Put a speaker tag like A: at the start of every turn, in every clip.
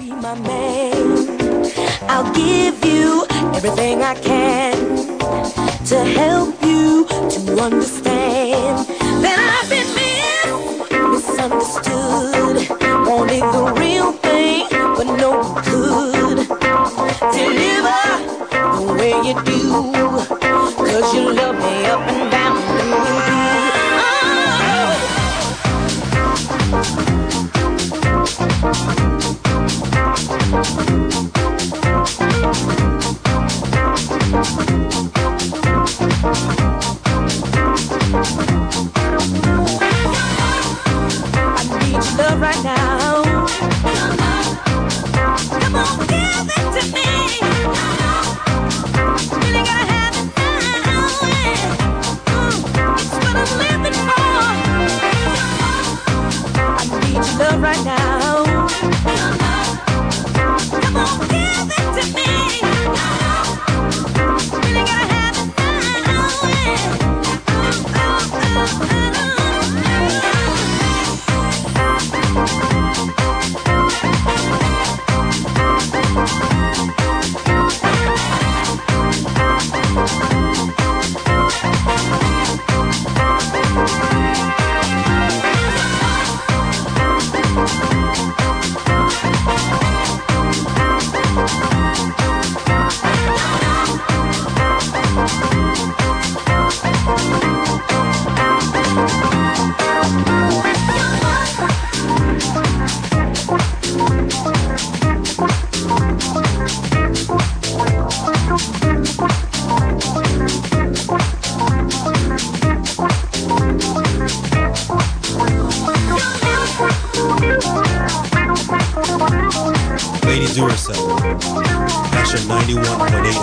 A: be my man. I'll give you everything I can to help you to understand that I've been misunderstood. Wanted the real thing, but no one could deliver the way you do. 'Cause you love me up and down, through and through. I need your love right now. Come on, give it to me. Really gotta have it now. It's what I'm living for. I need your love right now. Come on, give it to me. Really gotta have it now.
B: Lady Duracell, Passion 91.8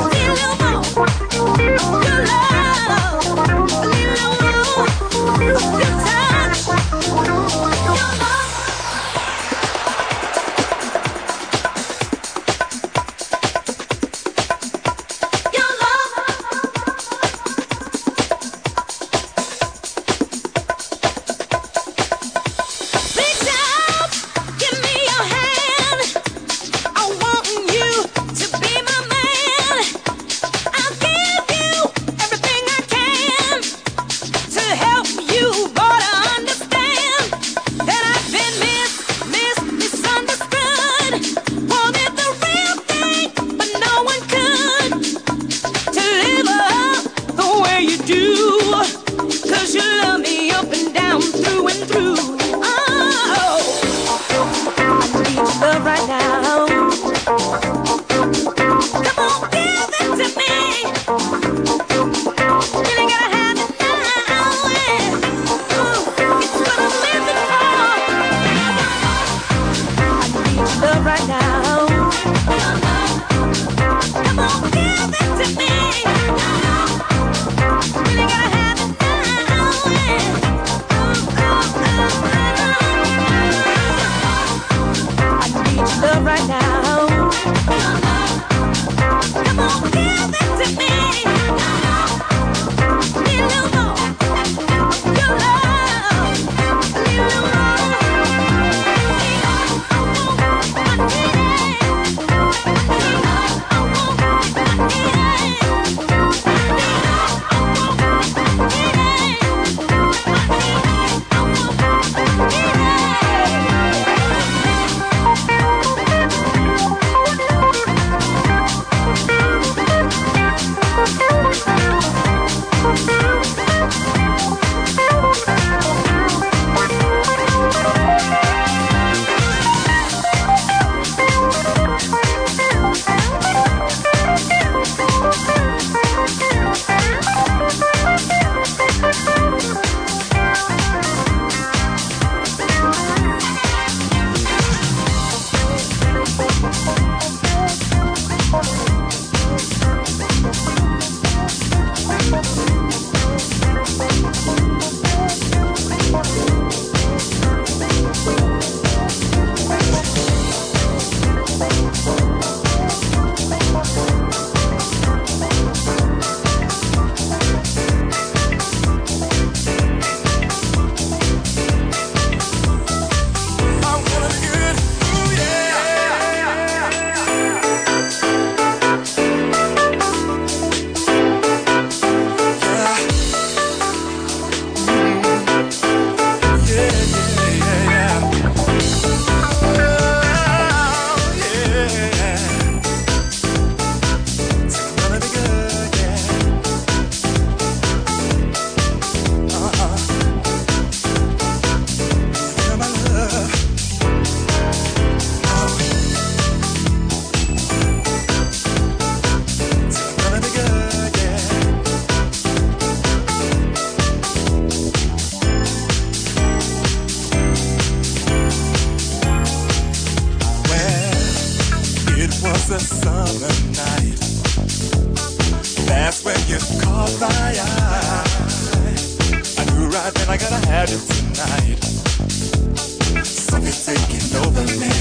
C: was a summer night. That's when you caught my eye. I knew right then I gotta have you tonight. Something taking over me.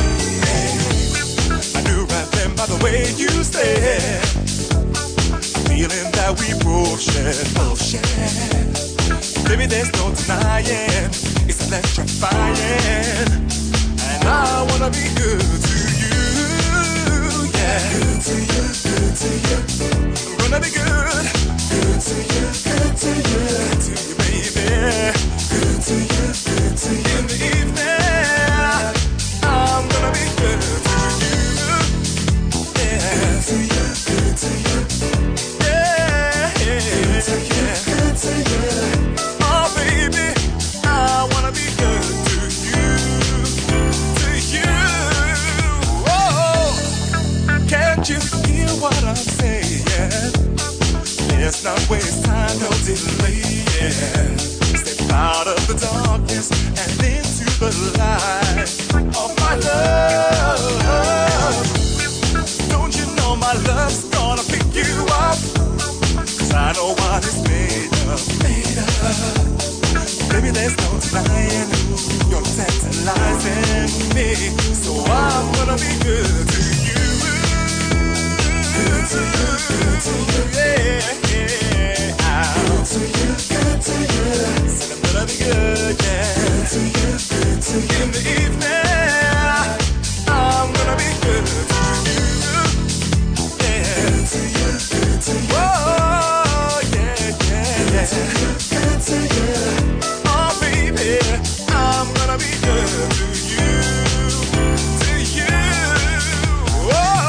C: I knew right then by the way you said, feeling that we both share. Baby, there's no denying, it's electrifying. And I wanna be good to you, yeah. Good to you, good to you. I'm gonna be good. Good to you, good to you. Good to you, baby. Good to you, good to you. In the evening, I'm gonna be good to you, yeah. Good to you, good to you. Yeah, good to you, good to you. Oh, baby, I wanna be good to you. Can't you hear what I'm saying? Let's not waste time, no delaying. Step out of the darkness and into the light of my love. Don't you know my love's gonna pick you up? 'Cause I know what it's made of. Baby, there's no denying you're tantalizing me. So I'm gonna be good to you. Good to you, good to you, yeah, yeah. Good to you, good to you. Said I'm gonna be good, yeah. Good to you, good to you. In the evening, I'm gonna be good to you, yeah. Good to you, good to you. Oh, yeah, yeah, yeah. Good to you, good to you. Oh, baby, I'm gonna be good to you, to you. Oh.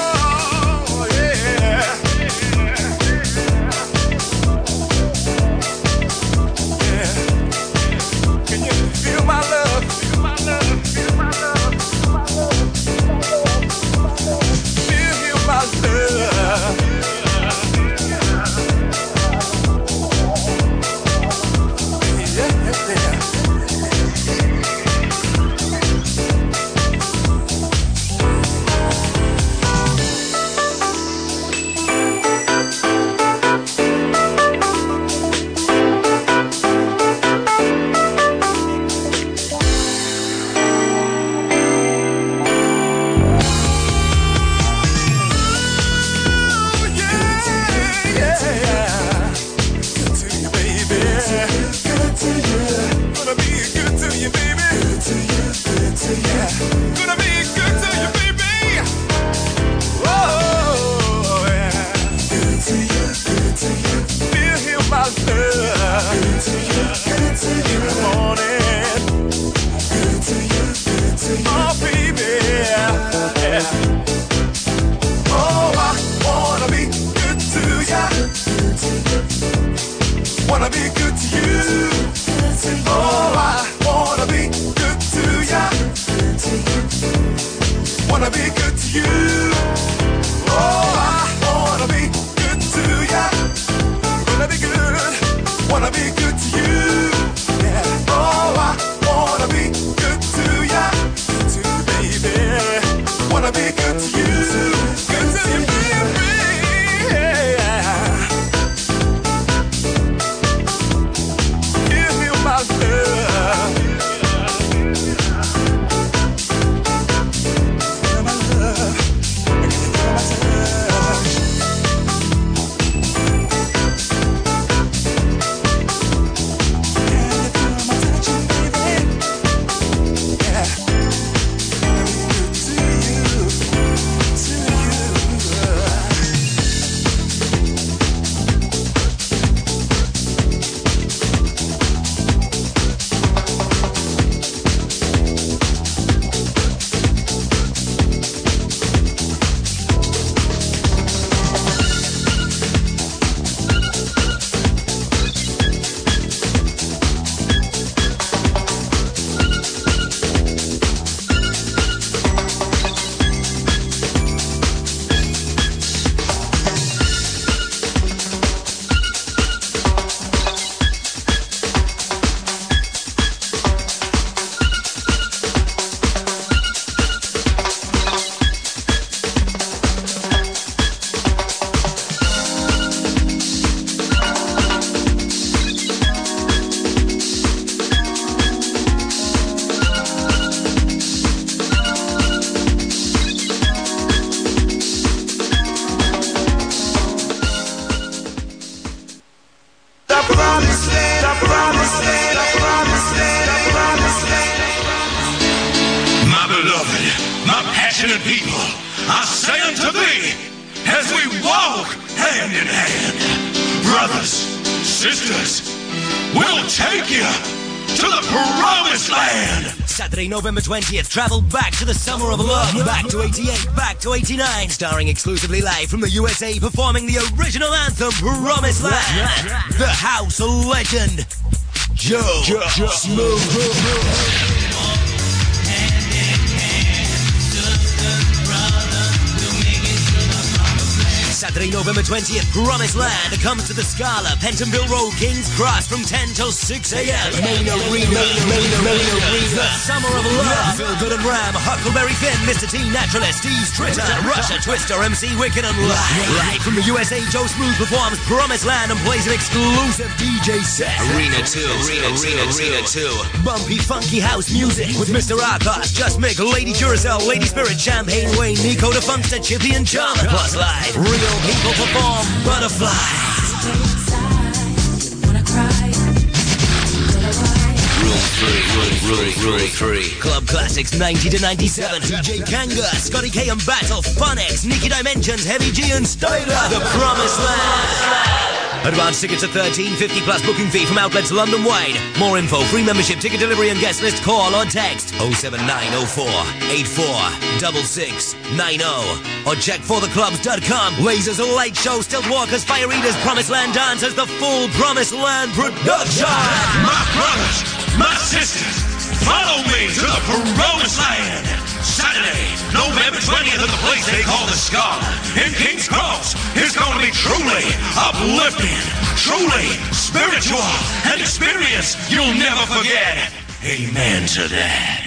C: Wanna be good to you. Oh, I wanna be good to ya. Wanna be good to you. Oh, I wanna be good to ya. Wanna be good. Wanna be good to you. Yeah. Oh, I wanna be good to ya. To baby. Wanna be good to you. Good to you, baby.
D: my passionate people, I say unto thee, as we walk hand in hand, brothers, sisters, we'll take you to the promised land.
E: Saturday, November 20th, travel back to the summer of love, back to 88, back to 89, starring exclusively live from the USA, performing the original anthem, Promised Land. The house legend, Joe Smooth. Saturday, November 20th, Promised Land comes to the Scala, Pentonville Road, King's Cross from 10 till 6 a.m. Main Arena. The Summer of Love. Phil Good and Ram, Huckleberry Finn, Mr. T, Naturalist, Steve Stritter, Russia Twister, MC Wicked and live from the USA, Joe Smooth performs Promised Land and plays an exclusive DJ set. Arena 2. Bumpy, funky house music with Mr. Arcos, Just Mick, Lady Duracell, Lady Spirit, Champagne Wayne, Nico the Funkster, Chippy and Chum. Plus live, real people perform Butterfly. Room 3. Club Classics 90 to 97. DJ Kanga, Scotty K and Battle, Funx, Nicky Dimensions, Heavy G and Styler. The Promised Land. Advance tickets at $13.50 plus booking fee from outlets London wide. More info, free membership, ticket delivery and guest list, call or text 07904 846690 or check fortheclubs.com. Lasers, light show, stilt walkers, fire eaters, Promised Land dancers, the full Promised Land production.
D: My brothers, my sisters, follow me to the Promised Land. Saturday, November 20th at the place they call the Scala in King's Cross. It's going to be truly uplifting, truly spiritual, an experience you'll never forget. Amen to that.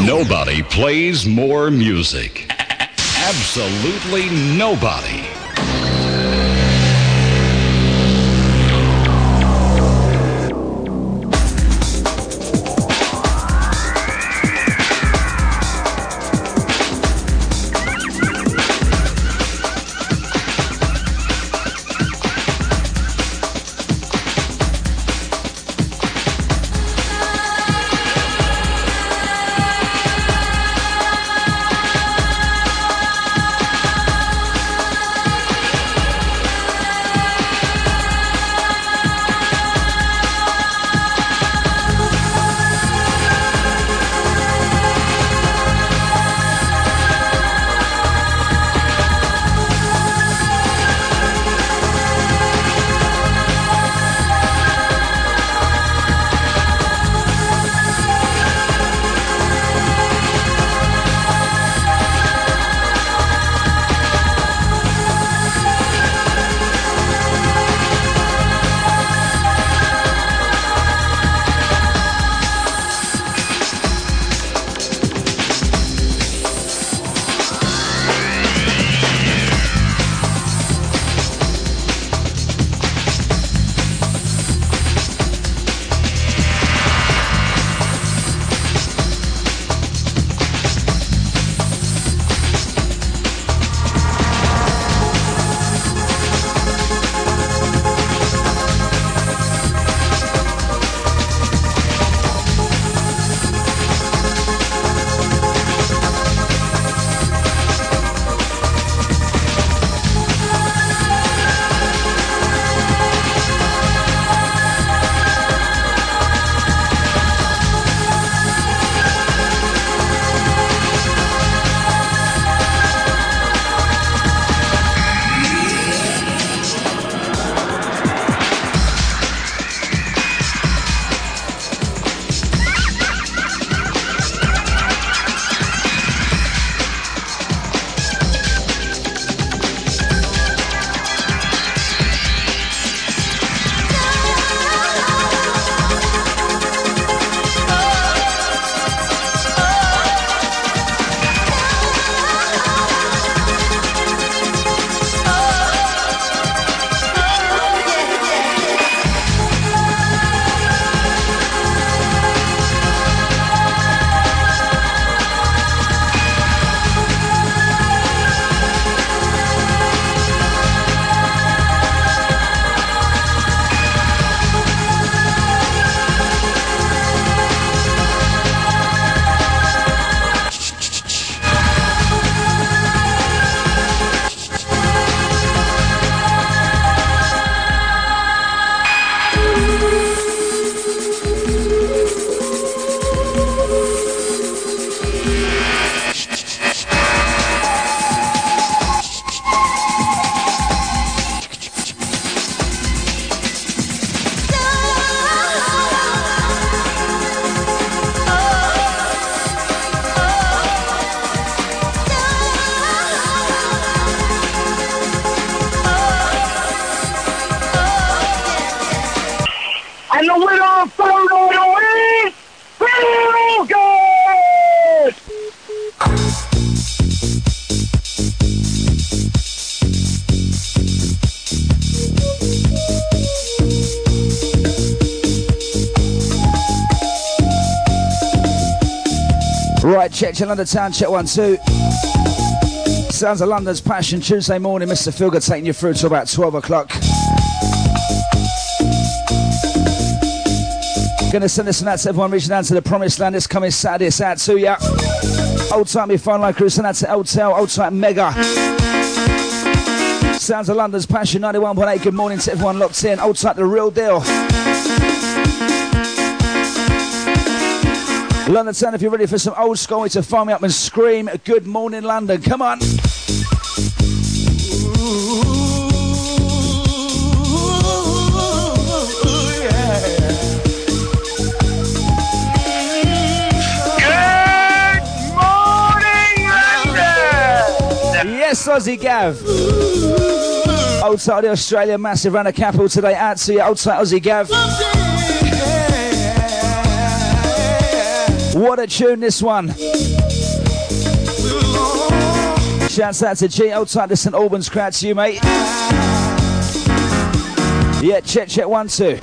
F: Nobody plays more music. Absolutely nobody.
G: Right, check your London Town, check 1, 2. Sounds of London's Passion, Tuesday morning, Mr. Feelgood taking you through to about 12 o'clock. Gonna send this and out to everyone reaching down to the Promised Land this coming Saturday. It's out to ya. Old time, your phone line crew, send out to LTL, old time Mega. Sounds of London's Passion, 91.8. Good morning to everyone locked in. Old time, the real deal. London Town, if you're ready for some old school, to fire me up and scream, good morning, London. Come on. Yes, Aussie Gav. Old tight the Australia, massive round the capital today. Out to you, old tight Aussie Gav. What a tune this one. Shouts out to G. Old tight to St Albans crowd to you, mate. Yeah, check 1 2.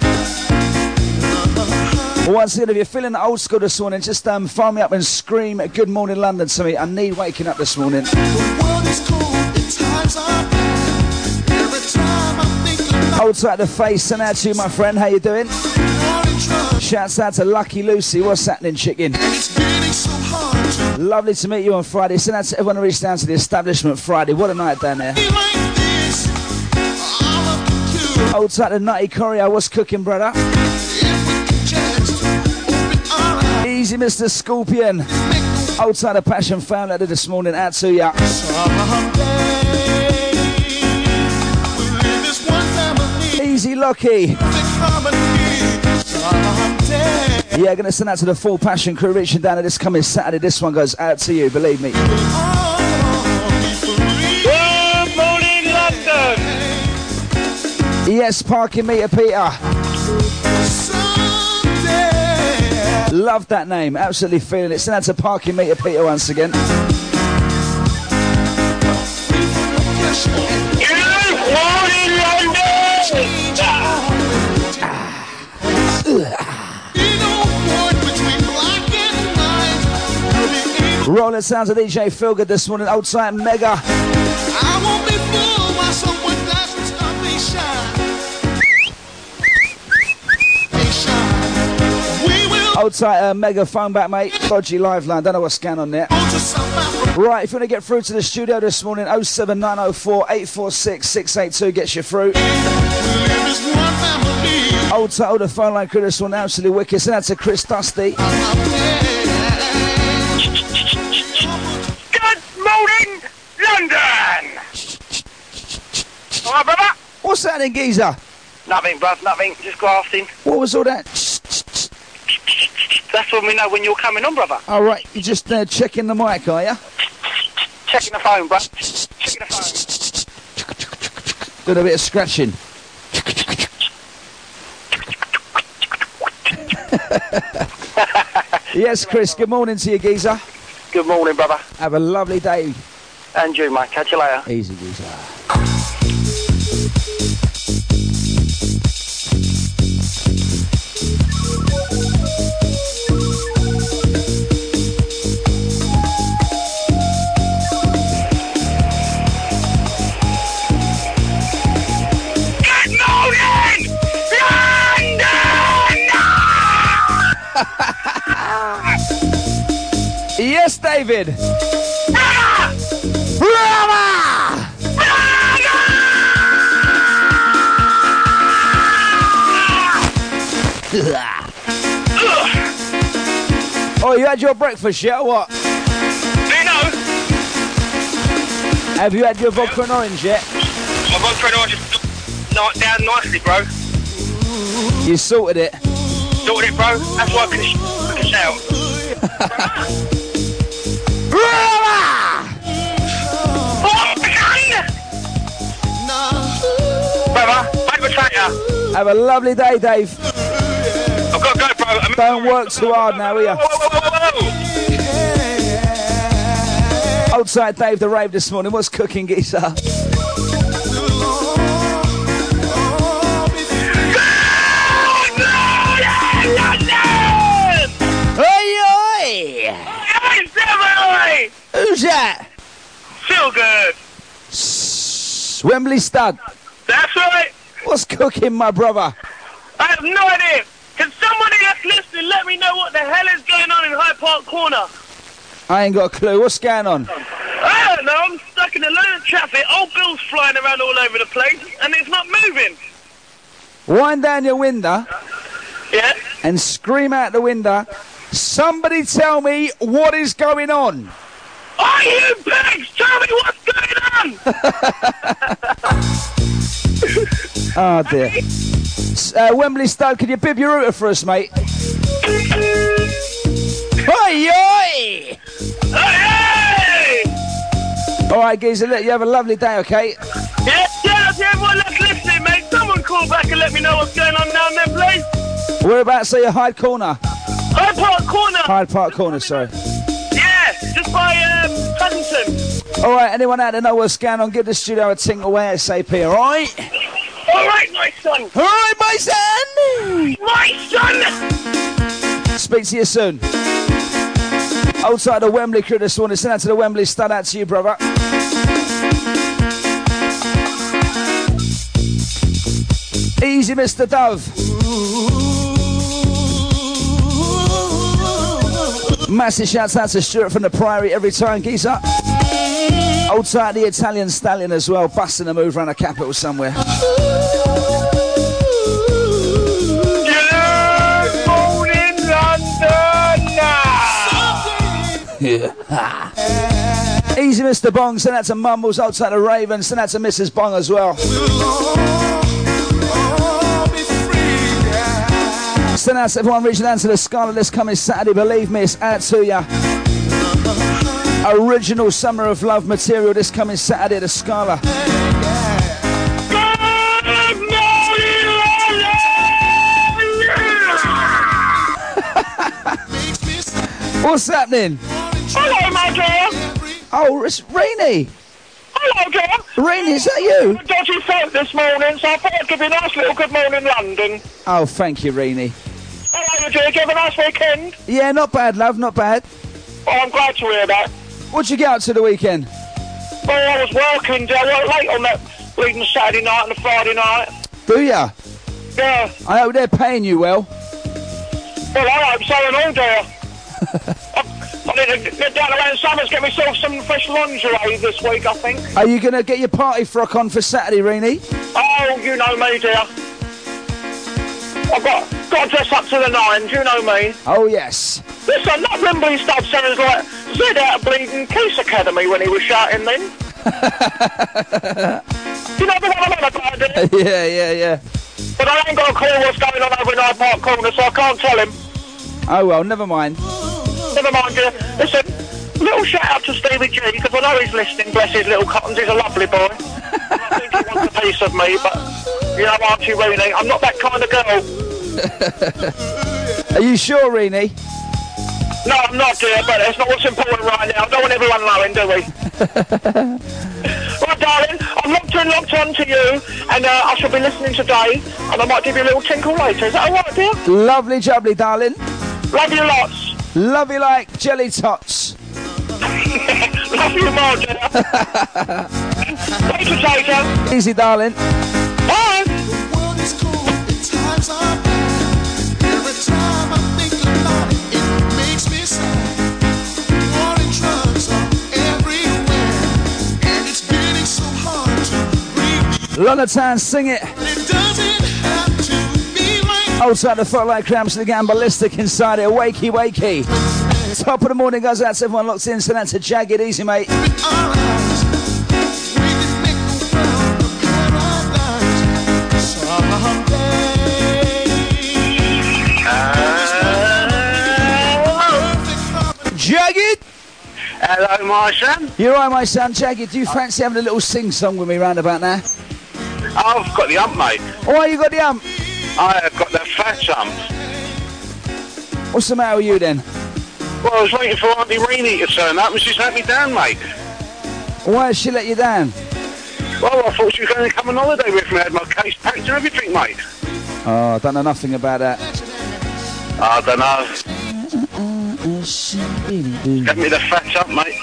G: Once again, if you're feeling old school this morning, just phone me up and scream "Good morning, London" to me. I need waking up this morning. Hold tight the face, and out to you, my friend. How you doing? Shouts out to Lucky Lucy. What's happening, chicken? Lovely to meet you on Friday. Send out to everyone who reached down to the establishment Friday. What a night down there. Hold tight to Nutty Courier. What's cooking, brother? Easy, Mr. Scorpion. Hold tight to Passion found out this morning. Out to ya. Easy, Lucky. Yeah, gonna send out to the full Passion crew reaching down to this coming Saturday. This one goes out to you, believe me.
H: Good morning, London.
G: Yes, parking meter Peter. Love that name, absolutely feeling it. Send out to parking meter Peter once again.
H: Good morning, London.
G: Rolling sounds of DJ Feelgood this morning. Old time Mega.
C: I won't be fooled by someone doesn't stop me shine. We will
G: Old tight Mega phone back, mate. Dodgy live line. Don't know what's going on there.
C: go to South Africa.
G: Right, if you want to get through to the studio this morning, 07904 846 682 gets you through.
C: We live as one family.
G: Old tight, the phone line crew this one, absolutely wicked. Send out to Chris Dusty.
H: Good morning, London. All right, brother?
G: What's happening, geezer?
H: Nothing, bruv, nothing. Just grafting.
G: What was all that?
H: That's when we know when you're coming on, brother.
G: All right, you just checking the mic, are you?
H: Checking the phone, bruv. Checking the phone.
G: Doing a bit of scratching. Yes, Chris, good morning to you, geezer.
H: Good morning, brother.
G: Have a lovely day.
H: And you, mate. Catch you later.
G: Easy, geezer.
H: Good morning, London!
G: Yes, David. Brother! Oh, you had your breakfast yet or what?
H: Do you know?
G: Have you had your vodka and orange yet?
H: My vodka and orange is down nicely, bro.
G: You sorted it.
H: Sorted it, bro. That's why I can shout. Brother, bad potato.
G: Have a lovely day, Dave.
H: I've got to go, bro.
G: Don't work too hard now, will you?
H: Whoa.
G: Outside Dave the rave this morning. What's cooking, geezer? Oi, oi! Who's that?
H: Feel good.
G: Wembley Stud.
H: That's right.
G: What's cooking, my brother?
H: I have no idea. Can somebody that's listening let me know what the hell is going on in Hyde Park Corner?
G: I ain't got a clue. What's going on?
H: I don't know. I'm stuck in a load of traffic. Old bills flying around all over the place, and it's not moving.
G: Wind down your window
H: Yeah?
G: and scream out the window. Somebody tell me what is going on.
H: Are you pigs? Tell me what's going on!
G: Oh, dear. Wembley Stud, can you bib your router for us, mate? Oi, oi!
H: Hey!
G: All right, geezer, look, you have a lovely day, okay?
H: Yeah, to everyone that's listening, mate. Someone call back and let me know what's going on down there, please.
G: Whereabouts are you, Hyde Corner?
H: Hyde Hyde Park Corner.
G: Hyde Park Corner, sorry.
H: Yeah, just by Paddington.
G: All right, anyone out there know what's going on? Give the studio a tinkle ASAP, all right?
H: All right, my son.
G: All right, my son.
H: My son.
G: Speak to you soon. Outside the Wembley crew this morning. Send out to the Wembley stud. Out to you, brother. Easy, Mr. Dove. Massive shouts out to Stuart from the Priory every time, geezer. Outside the Italian stallion as well, busting a move around the capital somewhere.
H: Good morning, London.
G: Yeah. Easy, Mr. Bong. Send out to Mumbles outside the Raven. Send out to Mrs. Bong as well. Send out to everyone reaching down to the Scarlet this coming Saturday. Believe me, it's out to ya. Original Summer of Love material this coming Saturday at the Scala. What's happening?
H: Hello, my dear.
G: Oh, it's Rainy.
H: Hello, dear.
G: Rainy, is that you?
H: Dodgy phone this morning, so I thought I'd give you a nice little good morning, London.
G: Oh, thank you, Rainy.
H: Hello, dear. Did you have a nice weekend?
G: Yeah, not bad, love, not bad.
H: Oh, I'm glad to hear that.
G: What'd you get out to the weekend?
H: Oh, I was working, dear. I worked late on that bleeding Saturday night and the Friday night.
G: Do ya?
H: Yeah.
G: I hope they're paying you well.
H: Well, I hope so and all, dear. I need to get down around Summers, get myself some fresh lingerie this week, I think.
G: Are you going to get your party frock on for Saturday, Reenie?
H: Oh, you know me, dear. I've got to dress up to the nines, you know me.
G: Oh, yes.
H: Listen, that Wembley stud sounds like Zed out of bleeding Case Academy when he was shouting then. You know the one I'm on about, dear?
G: Yeah.
H: But I ain't got a clue what's going on over in Hyde Park Corner, so I can't tell him.
G: Oh, well, never mind.
H: Never mind, dear. Listen, little shout out to Stevie G, because I know he's listening, bless his little cottons, he's a lovely boy. I think he wants a piece of me, but, you know, Auntie Reenie, I'm not that kind of girl.
G: Are you sure, Reenie?
H: No, I'm not, dear, but that's not what's important right now. I don't want everyone knowing, do we? Right, darling, I'm locked on to you, and I shall be listening today, and I might give you a little tinkle later. Is that all right, dear?
G: Lovely jubbly, darling.
H: Love you lots.
G: Love you like jelly tots.
H: Love you more, dear. Later, Tater.
G: Easy, darling.
H: Bye.
C: The world is cold, the times are bad. Every time I think about it, it makes me sad. War and drugs are everywhere, and it's getting so hard to breathe.
G: Lonatown, sing it.
C: But it doesn't have to be like
G: Outside the Footlight Cramps, again, ballistic inside it. Wakey, wakey. Top of the morning goes out to everyone locked in. So that's a Jagged. Easy, mate.
C: our eyes. We can make the world a paradise someday.
G: Jagged!
H: Hello, my son.
G: You're right, my son. Jagged, do you fancy having a little sing-song with me round about now?
H: I've got the ump, mate.
G: Oh, you got the ump?
H: I have got the fat ump.
G: What's the matter with you then?
H: Well, I was waiting for Auntie Reenie to turn up and she's let me down, mate.
G: Why has she let you down?
H: Well, I thought she was going to come on holiday with me. I had my case packed and everything, mate.
G: Oh, I don't know nothing about that.
H: I don't know. Get me the fat up, mate.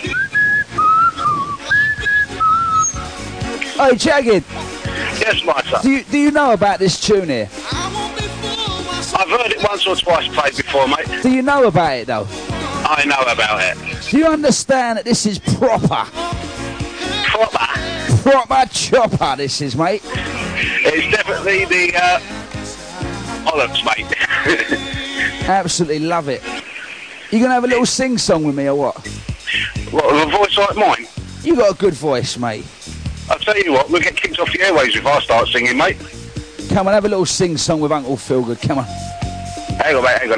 G: Hey, Jagged,
H: Yes, my son.
G: do you know about this tune here?
H: I've heard it once or twice played before, mate.
G: Do you know about it, though?
H: I know about it.
G: Do you understand that this is proper?
H: Proper.
G: Proper chopper, this is, mate.
H: It's definitely the olives, mate.
G: Absolutely love it. You going to have a little sing-song with me, or what?
H: What, with a voice like mine?
G: You got a good voice, mate.
H: I'll tell you what, we'll get kicked off the airways if I start singing, mate.
G: Come on, have a little sing-song with Uncle Feelgood. Come on.
H: Hang on, mate, hang on.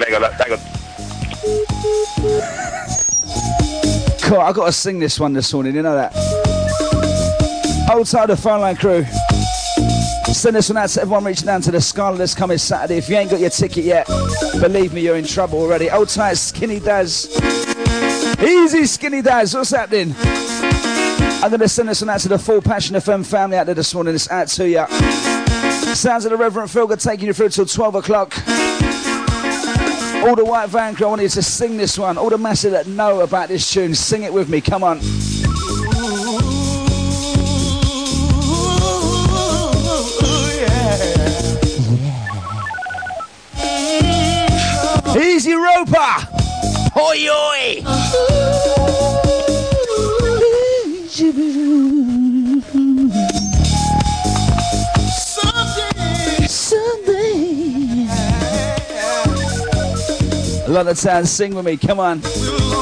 G: Cool, I got to sing this one this morning, you know that? Outside the phone line crew. send this one out to everyone reaching down to the Scala this coming Saturday. If you ain't got your ticket yet, believe me, you're in trouble already. Old tight Skinny Daz. Easy Skinny Daz, what's happening? I'm going to send this one out to the full Passion FM family out there this morning. It's out to ya. Sounds of the Reverend Philgood taking you through till 12 o'clock. All the white van crew, I want you to sing this one. All the masses that know about this tune, sing it with me, come on. Easy Roper! Hoi hoi! Someday. London Town, sing with me, come on.
H: Hey,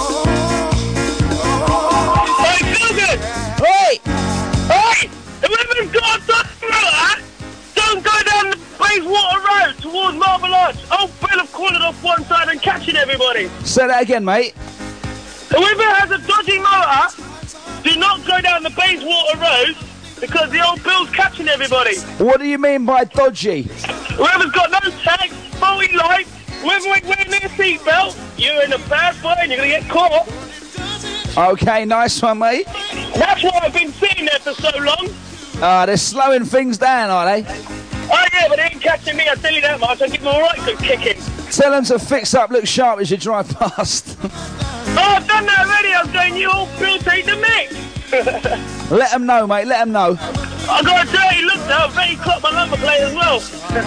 H: Philgood!
G: Hey!
H: Hey! Whoever's got a motor, don't go down the Bayswater Road towards Marble Arch. Old Bill have cornered off one side and catching everybody.
G: Say that again, mate.
H: Whoever has a dodgy motor, do not go down the Bayswater Road because the old Bill's catching everybody.
G: What do you mean by dodgy?
H: Whoever's got no tags, faulty lights, whoever ain't wearing their seatbelt, you're in a bad fight and you're going to get caught.
G: Okay, nice one, mate.
H: That's why I've been sitting there for so long.
G: They're slowing things down, are they?
H: Oh yeah, but they ain't catching me, I'll tell you that much. I'll give them a right good kicking.
G: Tell them to fix up, look sharp as you drive past.
H: Oh, I've done that already. I was going, you old Bill, take the mix.
G: Let them know, mate, let them know.
H: I got a dirty look though. I bet he clocked my number plate as well.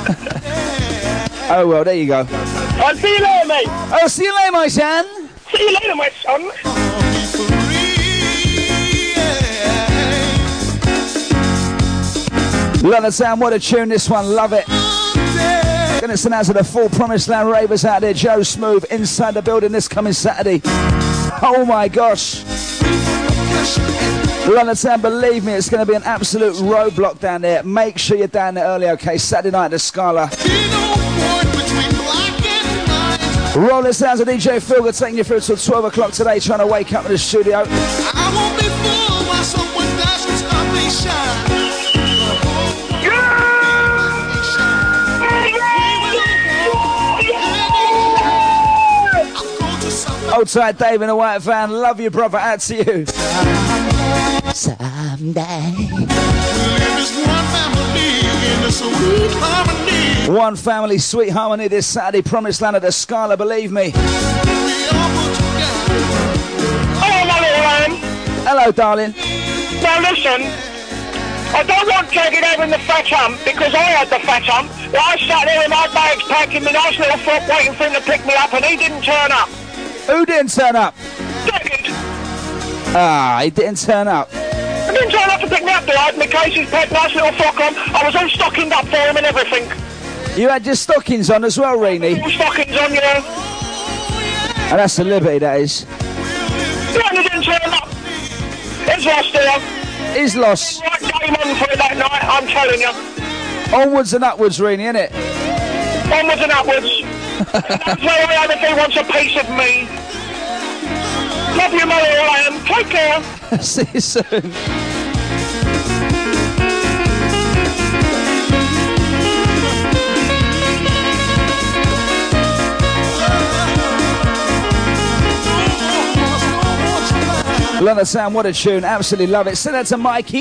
G: Oh, well, there you go.
H: I'll see you later, mate.
G: Oh, see you later, my son.
H: See you later, my son.
G: London Town, what a tune this one, love it. Gonna send out to the full Promised Land ravers out there. Joe Smooth inside the building this coming Saturday. Oh my gosh. London Town, believe me, it's gonna be an absolute roadblock down there. Make sure you're down there early, okay? Saturday night at the Scala. Rolling sounds of DJ Philgood taking you through till 12 o'clock today, trying to wake up in the studio.
C: I won't be fooled by someone dashes up they shine.
G: Old tight Dave in a white van, love you brother, out to you. Someday. One family, sweet harmony this Saturday, Promised Land at the Scala, believe me.
H: Hello, my little lamb.
G: Hello, darling.
H: Now listen, I don't want to get over in the fat hump because I had the fat hump. I sat there with my bags packed in my nice little frock waiting for him to pick me up and he didn't turn up.
G: Who didn't turn up?
H: David.
G: He didn't turn up.
H: I didn't turn up to pick me up, though. I had my cases packed, nice little frock on. I was all stockinged up for him and everything.
G: You had your stockings on as well, Reenie.
H: All stockings on, yeah.
G: And that's the liberty, that is.
H: Yeah, and he didn't turn up. It's lost there.
G: He's lost.
H: Right game on for it that night, I'm telling you.
G: Onwards and upwards, Reenie, innit?
H: Onwards and upwards. That's why the other thing wants a piece of me. Love you, my little lamb. Take care.
G: See you soon. London Sound, what a tune. Absolutely love it. Send that to Mikey.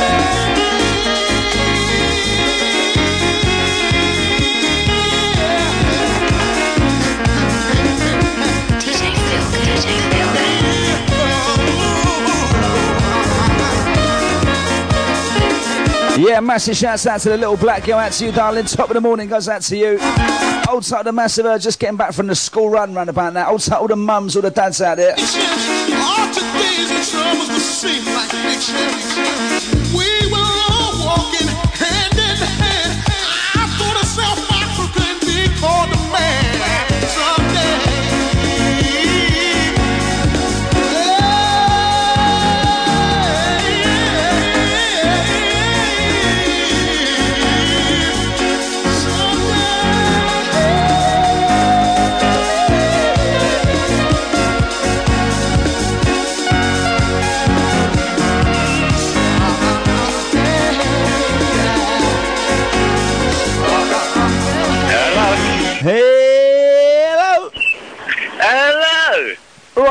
G: Yeah, massive shouts out to the little black girl, out to you, darling. Top of the morning goes out to you. Old tight the massive, just getting back from the school run about now. Old tight all the mums, all the dads out there.
C: All today's troubles will seem like fiction. We were all walking hand in hand. I thought a South Africa can be called a man someday.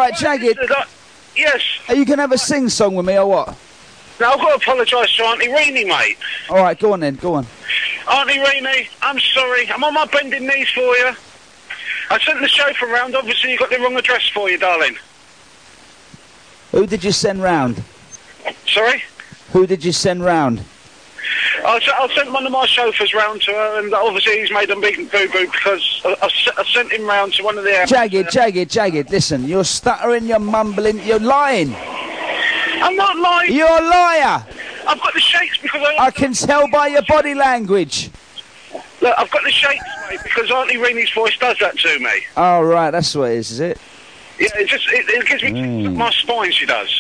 G: right, Jagged.
H: Yes.
G: Are you going to have a sing song with me or what?
H: No, I've got to apologise to Auntie Reenie, mate.
G: All right, go on then, go on.
H: Auntie Reenie, I'm sorry. I'm on my bending knees for you. I sent the chauffeur round. Obviously, you got the wrong address for you, darling.
G: Who did you send round?
H: Sorry?
G: Who did you send round?
H: I sent one of my chauffeurs round to her, and obviously he's made a big boo-boo because I sent him round to one of the...
G: Jagged, listen, you're stuttering, you're mumbling, you're lying.
H: I'm not lying.
G: You're a liar.
H: I've got the shakes because
G: I can tell by your body language.
H: Look, I've got the shakes, mate, because Auntie Reenie's voice does that to me.
G: Oh, right, that's what it is it?
H: Yeah, it gives me my spine, she does.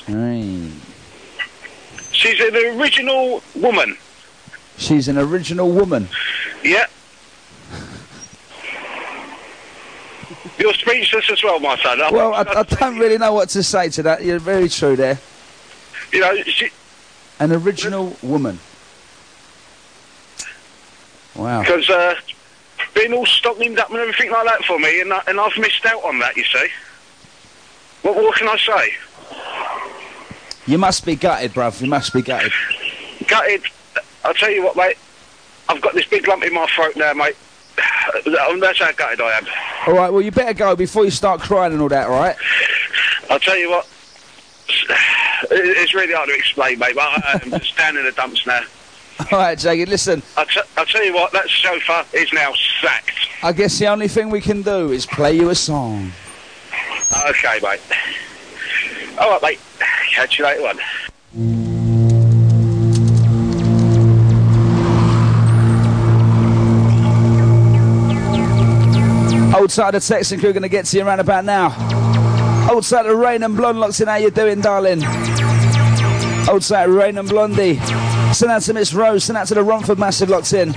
H: She's an original woman.
G: She's an original woman?
H: Yeah. You're speechless as well, my son.
G: Well, I don't really know what to say to that. You're very true there.
H: You know,
G: an original woman. Wow.
H: Because being all stocked up and everything like that for me, and I've missed out on that, you see. What can I say?
G: You must be gutted, bruv. You must be gutted.
H: Gutted. I'll tell you what, mate. I've got this big lump in my throat now, mate. That's how gutted I am.
G: All right, well, you better go before you start crying and all that, all right?
H: I'll tell you what. It's really hard to explain, mate, but I'm just down in the dumps now.
G: All right, Jagged, listen.
H: I'll tell you what, that chauffeur is now sacked.
G: I guess the only thing we can do is play you a song.
H: Okay, mate. All right, mate. Catch you later on.
G: Old side of the Texan crew going to get to you around about now. Old side of Rain and Blonde locks in. How you doing, darling? Old side of Rain and Blondie. Send out to Miss Rose. Send out to the Romford Massive locked in.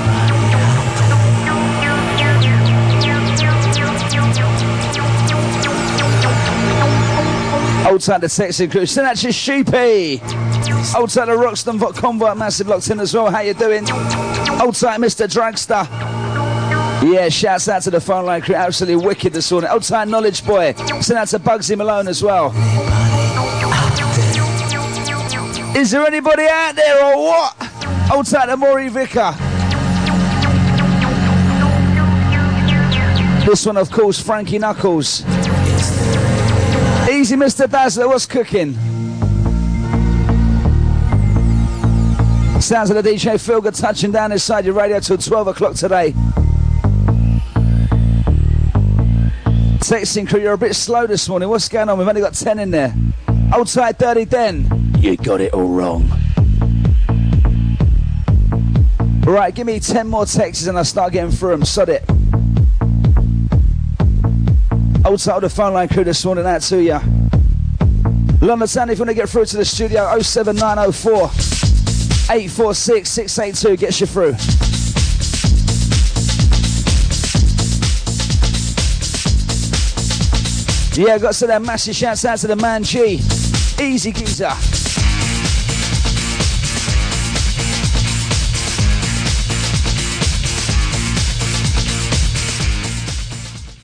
G: Old side of the Texan crew. Send out to Sheepy. Old side of Roxton Convert Massive locked in as well. How you doing? Old side Mr. Dragster. Yeah, shouts out to the phone line crew. Absolutely wicked this morning. Old time Knowledge Boy. Send out to Bugsy Malone as well. Is there anybody out there or what? Old time to Maury Vicar. This one, of course, Frankie Knuckles. Easy, Mr. Dazzler. What's cooking? Sounds of the DJ Philgood touching down inside your radio till 12 o'clock today. Texting crew, you're a bit slow this morning. What's going on? We've only got 10 in there. Old side 30 Den. You got it all wrong. Right, give me 10 more texts and I'll start getting through them. Sod it. Old side of the phone line crew this morning out to you. London Town, if you want to get through to the studio, 07904 846 682 gets you through. Yeah, got to that massive shouts out to the man G. Easy geezer.